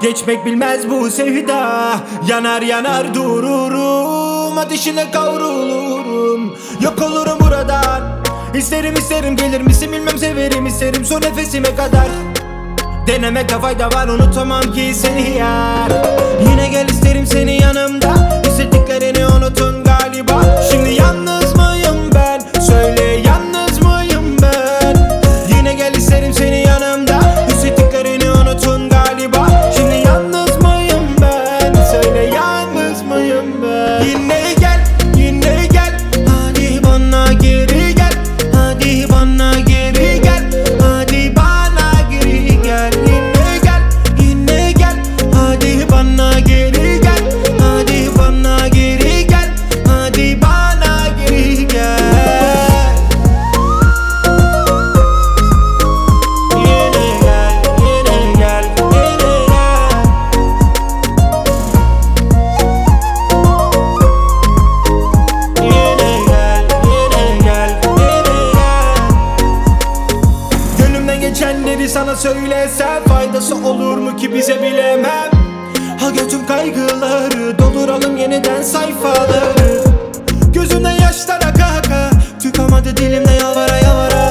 Geçmek bilmez bu sevda. Yanar yanar dururum, ateşine kavrulurum. Yok olurum buradan. İsterim isterim gelir misin bilmem, severim isterim son nefesime kadar. Denemekte fayda var, unutamam ki seni yar. Yine gel isterim seni yanımda. Hissettiklerini unutun galiba. Şimdi yalnız mıyım ben? Söyle yalnız mıyım ben? Yine gel isterim seni yanımda. Hissettiklerini unutun galiba. Şimdi yalnız mıyım ben? Söyle yalnız mıyım ben? Yine gel, yine gel. Hadi bana geri gel. Hadi bana geri gel. Hadi bana geri gel. Yine gel, yine gel. Hadi bana geri gel. Hadi bana geri gel. Hadi bana geri gel. Yine gel, yine gel, yine gel. Yine gel, yine gel, yine gel. Gönlümden geçenleri sana söylesem faydası olur mu ki bize, bilemem. Ha götüm kaygıları, dolduralım yeniden sayfaları. Gözümden yaşlar aka aka, tükamadı dilimde yalvara yalvara.